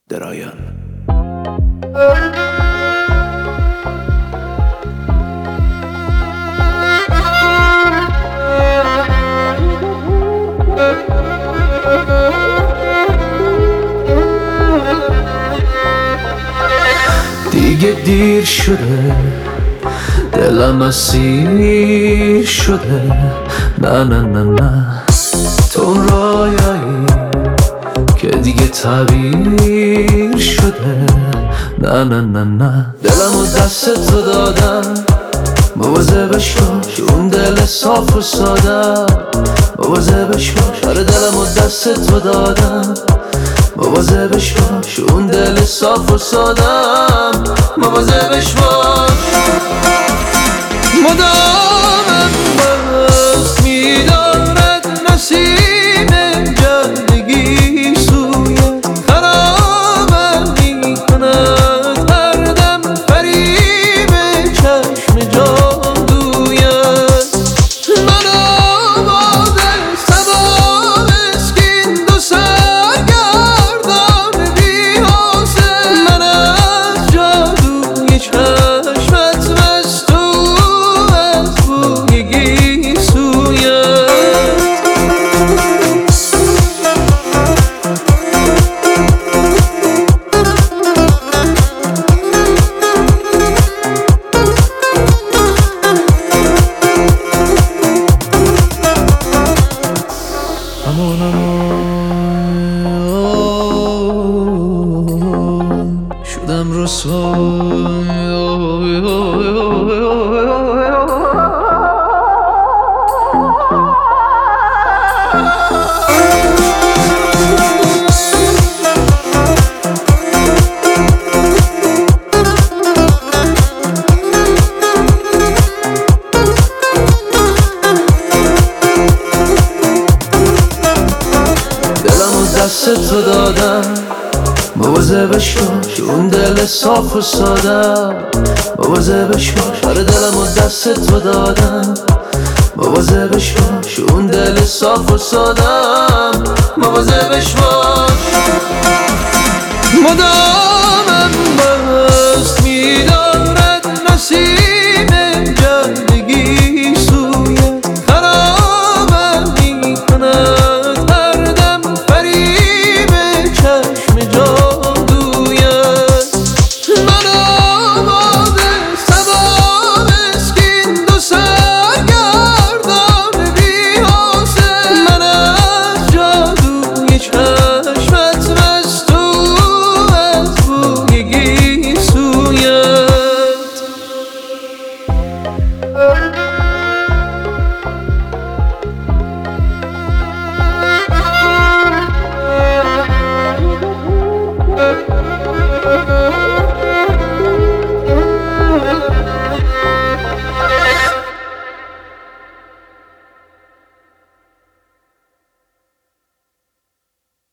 درایان. دیگه دیر شده، دلم اسیر شده. نه نه نه نه، تو اون رویایی که دیگه تعبیر شده. نه نه نه نه، دلمو دست تو دادم، مواظبش باش اون دل صاف و ساده. مواظبش باش، آره دلمو دست تو دادم، مواظبش باش اون دل صاف و سادم. مواظبش باش، مدامم باز میدارد نسیم جلدگی سوی خرابم میکند هر دم فریب چشم جادویت. من آباده سبا مسکین دو سرگردان بی‌حاصل، من از جادوی چشمت مست و از بوی گیسویت. امان امان شدم دست تو دادم، مواظبش باش اون دل صاف و ساده. مواظبش باش، آره دلمو دست تو دادم، مواظبش باش اون دل صاف و سادم. مواظبش باش، مدامم باز میدارد نسیم جلدگی سوی خرابم میکند هر دم فریب چشم جادویت. من آباده سبا مسکین دو سرگردان بی‌حاصل، من از جادوی چشمت مست و از بوی گیسویت.